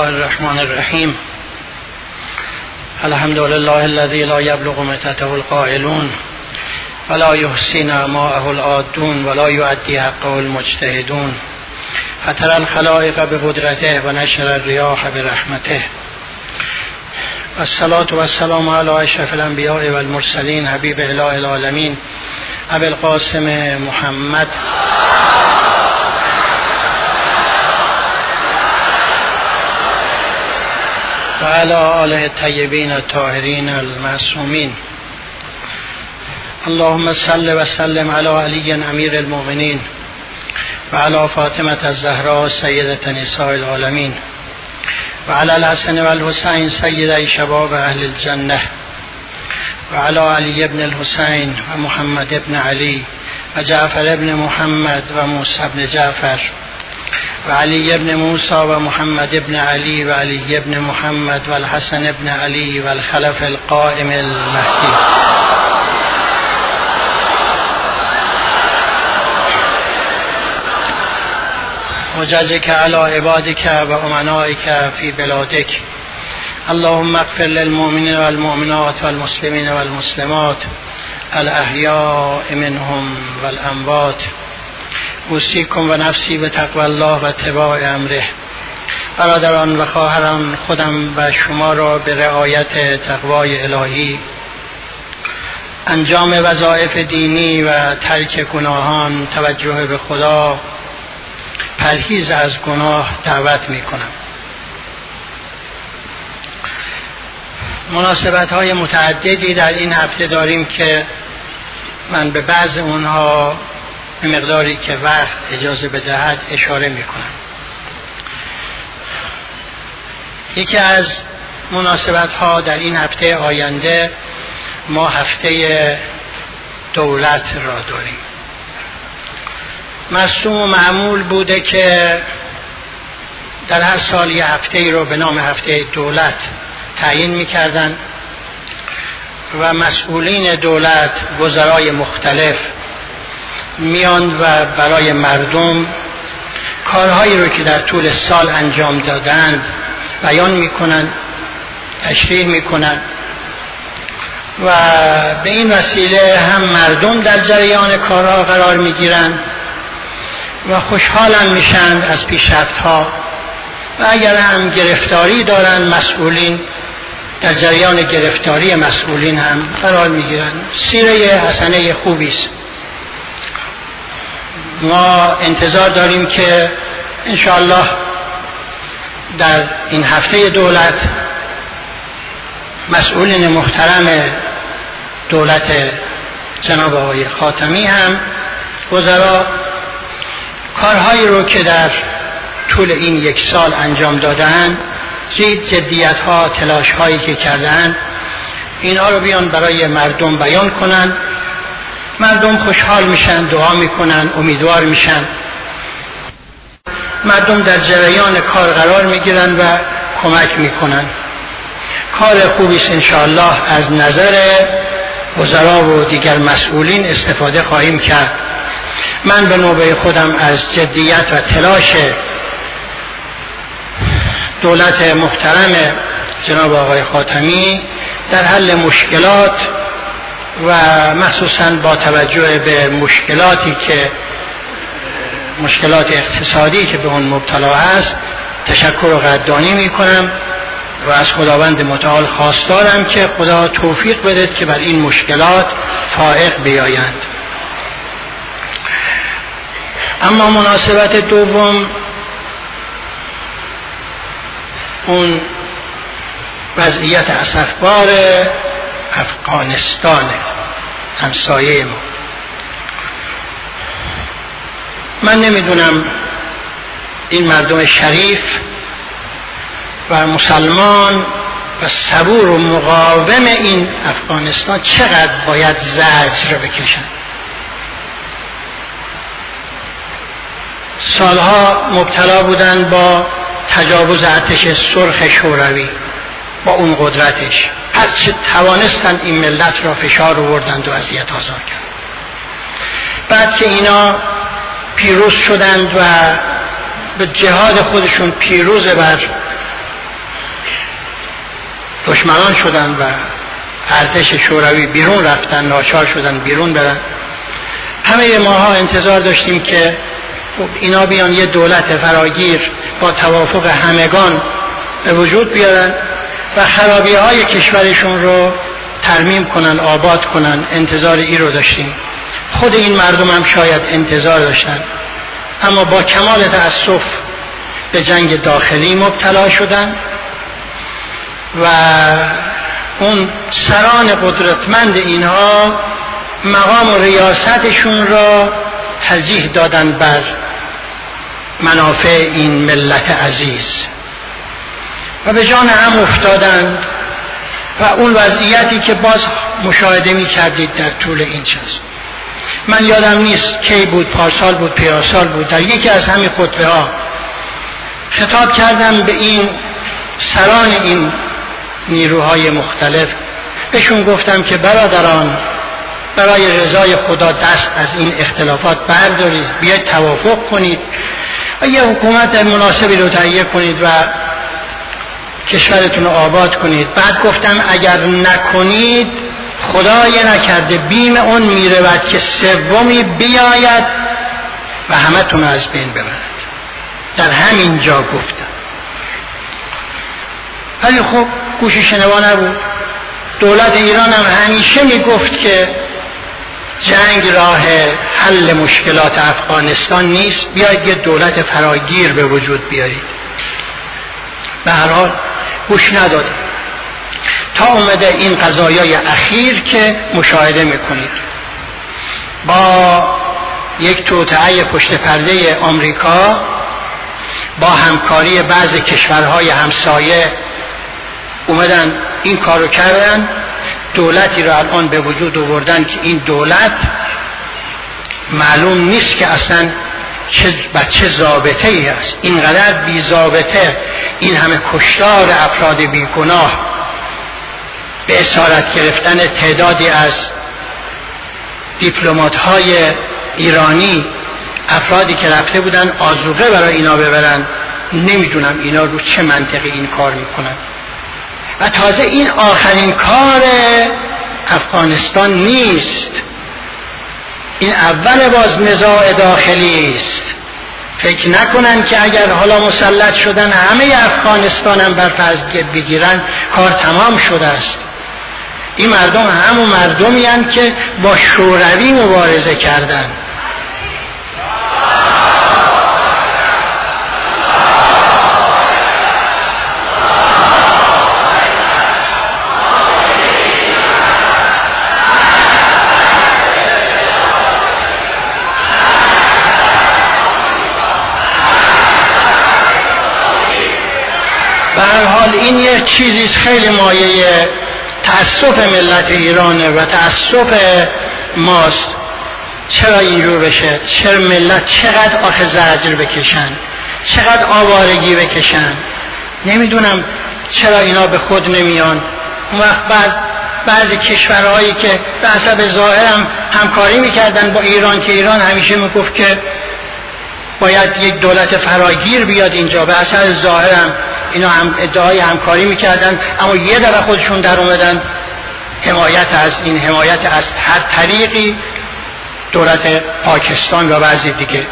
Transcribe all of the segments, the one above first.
الله الرحمن الرحیم. الحمد لله الذي لا يبلغ متته القائلون ولا يحصي نعماءه العادون ولا يؤدي حقه المجتهدون. فترى الخلائق بقدرته ونشر الرياح برحمته. والصلاة والسلام على اشرف الانبیاء والمرسلین حبیب اله العالمین ابی القاسم محمد و علی آله الطیبین الطاهرین المعصومین. اللهم صل و سلم علی علی امیر المؤمنین و علی فاطمة الزهراء سیدة نساء العالمین و علی الحسن و الحسین سیدی شباب اهل الجنه و علی علی ابن الحسین و محمد ابن علی و جعفر ابن محمد و موسی ابن جعفر و علی ابن موسی و محمد ابن علی و علی ابن محمد و الحسن ابن علی و الخلف القائم المهدی. وجزك على عبادك و امنائك في بلادك. اللهم اغفر للمؤمنين والمؤمنات والمسلمين والمسلمات الاحیاء منهم والاموات. اوصیکم و نفسی به تقوی الله و اتباع امره. برادران و خواهران، خودم و شما را به رعایت تقوای الهی، انجام وظایف دینی و ترک گناهان، توجه به خدا، پرهیز از گناه دعوت می کنم. مناسبت های متعددی در این هفته داریم که من به بعض اونها به مقداری که وقت اجازه بدهد اشاره می کنم. یکی از مناسبت ها در این هفته آینده ما هفته دولت را داریم. مرسوم و معمول بوده که در هر سال یه هفته ای رو به نام هفته دولت تعیین می‌کردند و مسئولین دولت، وزرای مختلف میان و برای مردم کارهایی رو که در طول سال انجام دادند بیان میکنن، تشریح میکنن و به این وسیله هم مردم در جریان کارها قرار میگیرن و خوشحالم میشن از پیشرفت‌ها و اگر هم گرفتاری دارن مسئولین، در جریان گرفتاری مسئولین هم قرار میگیرن. سیره حسنه خوبی است. ما انتظار داریم که انشاءالله در این هفته دولت مسئولین محترم دولت جناب آقای خاتمی هم وزرا کارهایی رو که در طول این یک سال انجام دادن، جدیت ها، تلاش هایی که کردن، اینا رو بیان برای مردم بیان کنن. مردم خوشحال میشن، دعا میکنن، امیدوار میشن. مردم در جریان کار قرار میگیرن و کمک میکنن. کار خوبی است انشاءالله. از نظر وزرا و دیگر مسئولین استفاده خواهیم کرد. من به نوبه خودم از جدیت و تلاش دولت محترم جناب آقای خاتمی در حل مشکلات و مخصوصاً با توجه به مشکلات اقتصادی که به اون مبتلا است تشکر و قدردانی می کنم و از خداوند متعال خواستارم که خدا توفیق بده که بر این مشکلات فائق بیایند. اما مناسبت دوم اون وضعیت اسفبار افغانستان، همسایه ما. من نمیدونم این مردم شریف و مسلمان و صبور و مقاوم این افغانستان چقدر باید زجر بکشن. سالها مبتلا بودن با تجاوز ارتش سرخ شوروی با اون قدرتش. هرچه توانستن این ملت را فشار آوردند و اذیت آزار کردند. بعد که اینا پیروز شدند و به جهاد خودشون پیروز بر دشمنان شدن و ارتش شوروی بیرون رفتن، ناچار شدن بیرون برن. همه ماها انتظار داشتیم که اینا بیان یه دولت فراگیر با توافق همگان به وجود بیارن و خرابی‌های کشورشون رو ترمیم کنن، آباد کنن. انتظار این رو داشتیم. خود این مردم هم شاید انتظار داشتن، اما با کمال تأسف به جنگ داخلی مبتلا شدن و اون سران قدرتمند اینها مقام و ریاستشون را ترجیح دادن بر منافع این ملت عزیز و به جان هم افتادند و اون وضعیتی که باز مشاهده می کردید در طول این چیز. من یادم نیست کی بود، پارسال بود، پیراسال بود، در یکی از همین خطبه ها خطاب کردم به این سران این نیروهای مختلف. بهشون گفتم که برادران، برای رضای خدا دست از این اختلافات بردارید، بیاید توافق کنید و یه حکومت مناسبی رو تهیه کنید و کشورتون رو آباد کنید. بعد گفتم اگر نکنید خدای نکرده بیم اون میرود که سومی بیاید و همه تون از بین ببرد. در همین جا گفتم، ولی خب گوش شنوا نبود. دولت ایران هم همیشه میگفت که جنگ راه حل مشکلات افغانستان نیست، بیاید یه دولت فراگیر به وجود بیارید. به هر حال گوش نداد تا اومده این قضایای اخیر که مشاهده میکنید با یک توطئه پشت پرده آمریکا، با همکاری بعضی کشورهای همسایه اومدن این کارو کردن. دولتی را الان به وجود آوردن که این دولت معلوم نیست که اصلا چه ضابطه ای است. اینقدر بی ضابطه، این همه کشتار افراد بیگناه، به اسارت گرفتن تعدادی از دیپلمات های ایرانی، افرادی که رفته بودن آذوقه برای اینا ببرن. نمیدونم اینا رو چه منطقی این کار میکنن. و تازه این آخرین کار افغانستان نیست، این اول باز نزاع داخلی است. فکر نکنن که اگر حالا مسلط شدن همه افغانستان هم بر فرض بگیرن کار تمام شده است. این مردم همون مردمی هستند که با شوروی مبارزه کردند. به هر حال این یه چیزی خیلی مایه تأسف ملت ایرانه و تأسف ماست. چرا اینجور بشه؟ چرا ملت چقدر آخه زجر بکشن، چقدر آوارگی بکشن؟ نمیدونم چرا اینا به خود نمیان. اون وقت بعضی کشورهایی که به حسب ظاهرم همکاری میکردن با ایران، که ایران همیشه میگفت که باید یک دولت فراگیر بیاد اینجا، به اثر ظاهرم اینا هم ادعای همکاری میکردن، اما یه دفعه خودشون در اومدن حمایت از هر طریقی دولت پاکستان و بعضی دیگه،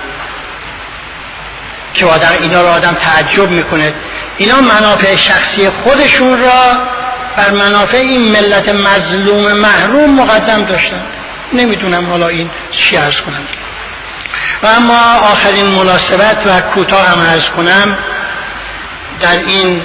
که اینا رو آدم تعجب میکنه. اینا منافع شخصی خودشون را بر منافع این ملت مظلوم محروم مقدم داشتن. نمیدونم حالا این چی عرض کنم. و اما آخرین مناسبت و کوتاه هم عرض کنم، در این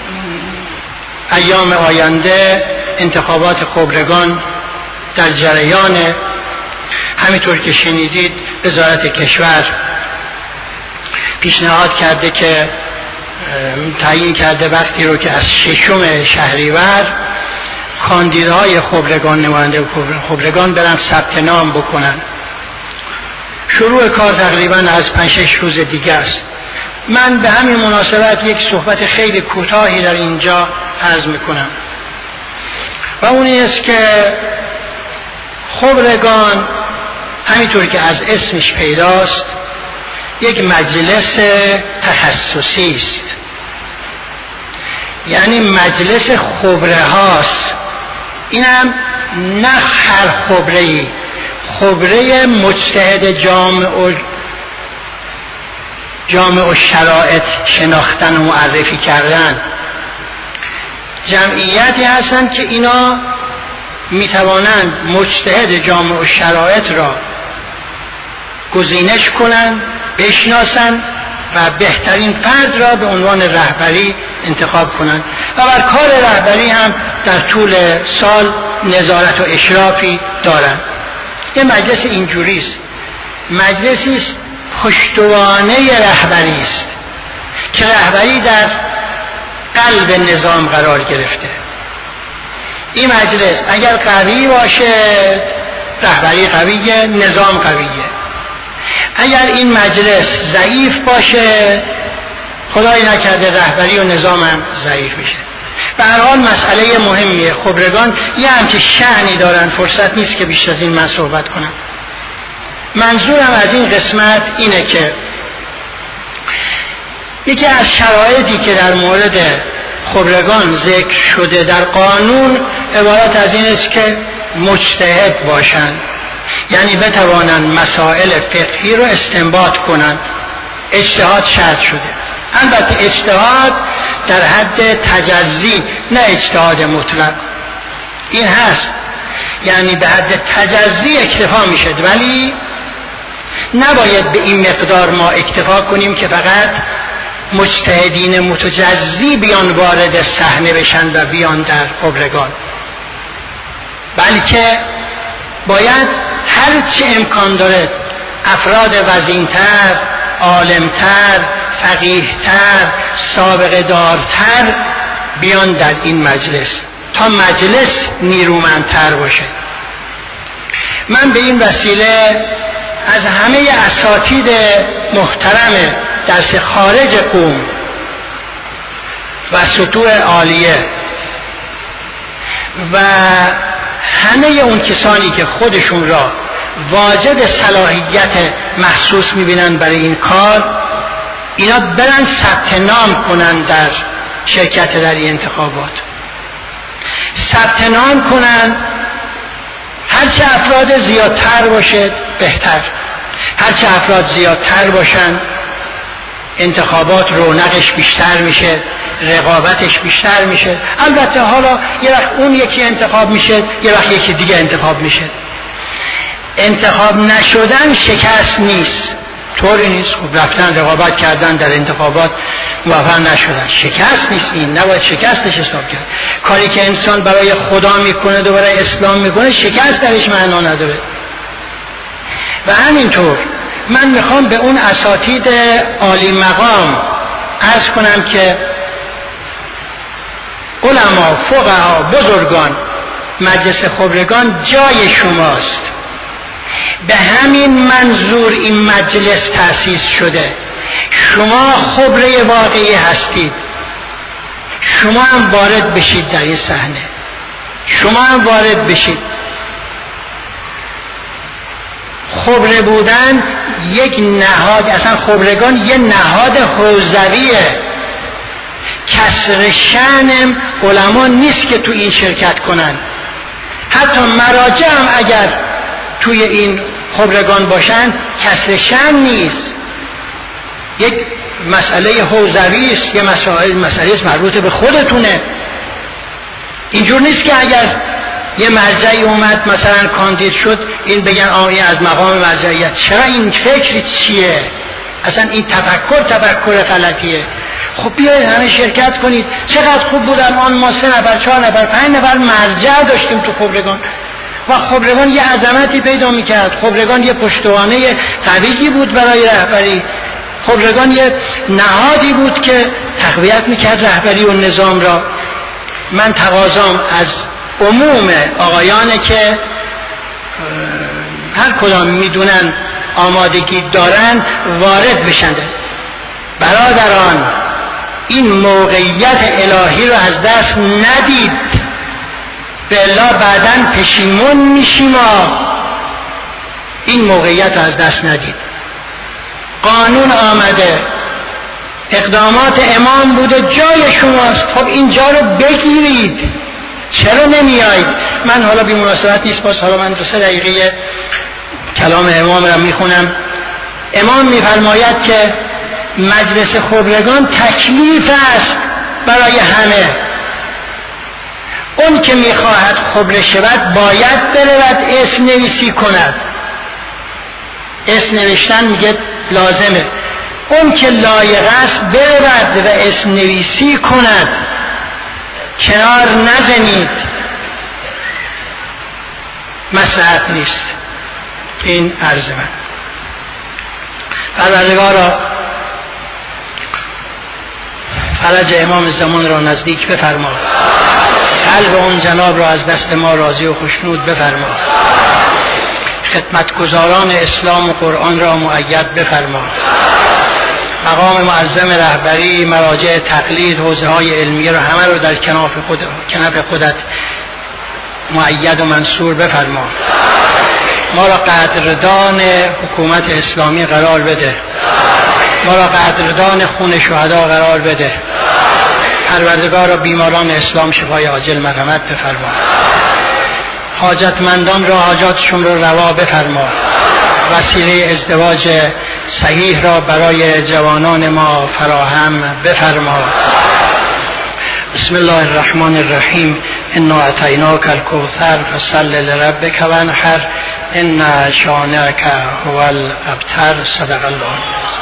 ایام آینده انتخابات خبرگان در جریان. همینطور که شنیدید وزارت کشور پیشنهاد کرده که تعیین کرده وقتی رو که از 6 شهریور کاندیداهای خبرگان، نماینده خبرگان برن ثبت نام بکنن. شروع کار تقریبا از 5-6 روز دیگه است. من به همین مناسبت یک صحبت خیلی کوتاهی در اینجا عرض میکنم و اون است که خبرگان همینطور که از اسمش پیداست یک مجلس تخصصی است، یعنی مجلس خبره هاست. اینم نه هر خبره‌ای، خبره مجتهد جامع و شرایط شناختن و معرفی کردن. جمعیتی هستند که اینا میتوانند مجتهد جامع و شرایط را گزینش کنند، بشناسند و بهترین فرد را به عنوان رهبری انتخاب کنند و بر کار رهبری هم در طول سال نظارت و اشرافی دارند. یه مجلس اینجوری است، مجلسی است پشتوانه رهبری است که رهبری در قلب نظام قرار گرفته. این مجلس اگر قوی باشه رهبری قویه، نظام قویه. اگر این مجلس ضعیف باشه خدای نکرده رهبری و نظام هم ضعیف میشه. به هر حال مسئله مهمیه. خبرگان یه همچه شأنی دارن، فرصت نیست که بیشتر از این من صحبت کنم. منظورم از این قسمت اینه که یکی از شرایطی که در مورد خبرگان ذکر شده در قانون عبارت از این است که مجتهد باشند، یعنی بتوانند مسائل فقهی رو استنباط کنند. اجتهاد شرط شده، البته اجتهاد در حد تجزی، نه اجتهاد مطلق. این هست، یعنی به حد تجزی اکتفا می شد، ولی نباید به این مقدار ما اکتفا کنیم که فقط مجتهدین متجزی بیان وارد صحنه بشن و بیان در خبرگان، بلکه باید هر چه امکان داره افراد وزینتر، عالمتر، فقیهتر، سابقه دارتر بیان در این مجلس تا مجلس نیرومندتر باشه. من به این وسیله از همه اساتید محترم درس خارج قم و سطوح عالیه و همه اون کسانی که خودشون را واجد صلاحیت محسوس میبینن برای این کار، اینا برن ثبت نام کنن در شرکت در این انتخابات، ثبت نام کنن. هرچه افراد زیادتر باشد بهتر، هرچه افراد زیادتر باشن انتخابات رونقش بیشتر میشه، رقابتش بیشتر میشه. البته حالا یه وقت اون یکی انتخاب میشه، یه وقت یکی دیگه انتخاب میشه. انتخاب نشدن شکست نیست، طوری نیست. خب رفتن رقابت کردن در انتخابات موفق نشدن، شکست نیست. این نباید شکستش حساب کرد. کاری که انسان برای خدا میکنه و برای اسلام میکنه شکست درش معنا نداره. و همینطور من میخوام به اون اساتید عالی مقام عرض کنم که علما، فقها، بزرگان، مجلس خبرگان جای شماست. به همین منظور این مجلس تأسیس شده. شما خبره واقعی هستید، شما هم وارد بشید در این صحنه، شما هم وارد بشید. خبره بودن یک نهاد، اصلا خبرگان یه نهاد حوزویه. کسر شأن علما نیست که تو این شرکت کنن. حتی مراجع هم اگر توی این خبرگان باشن کسر شأن نیست. یک مسئله حوزوی است، یه مسئله است مربوط به خودتونه. اینجور نیست که اگر یه مرجعی اومد مثلا کاندید شد این بگن این از مقام مرجعیت. چرا این فکر چیه؟ اصلا این تفکر غلطیه. خب بیایید همه شرکت کنید. چقدر خوب بود الان ما 3 نفر 4 نفر 5 نفر مرجع داشتیم تو خبرگان و خبرگان یه عظمتی پیدا میکرد. خبرگان یه پشتوانه قوی بود برای رهبری. خبرگان یه نهادی بود که تقویت میکرد رهبری و نظام را. من تقاضام از عموم آقایانه که هر کدام میدونن آمادگی دارن وارد بشنده. برادران، این موقعیت الهی رو از دست ندید، به الله بعداً پشیمون میشیم. این موقعیت رو از دست ندید. قانون آمده، اقدامات امام بوده، جای شماست. خب اینجا رو بگیرید، چرا نمیایید؟ من حالا بی مناسبت نیست، باز حالا من 2-3 دقیقه کلام امام را میخونم. امام میفرماید که مجلس خبرگان تکلیف است برای همه. اون که میخواهد خبره شود باید برود اسم نویسی کند. اسم نوشتن میگه لازمه. اون که لایق است برود و اسم نویسی کند. کنار نزنید، مصلحت نیست. این عرض من. پروردگارا فرج امام زمان را نزدیک بفرما، قلب اون جناب را از دست ما راضی و خوشنود بفرما، خدمتگزاران اسلام و قرآن را مؤید بفرما، مقام معظم رهبری، مراجع تقلید، حوزه های علمیه را همه رو در کنف خودت مؤید و منصور بفرما. ما را قدردان حکومت اسلامی قرار بده، ما را قدردان خون شهدا قرار بده. پروردگار را بیماران اسلام شفای عاجل مرحمت بفرما، حاجتمندان را حاجاتشون را روا بفرما، وسیله ازدواج صحیح را برای جوانان ما فراهم بفرما. بسم الله الرحمن الرحیم. انا اعطیناک الکوثر فصل لربک وانحر ان شانئک هو الابتر. صدق الله.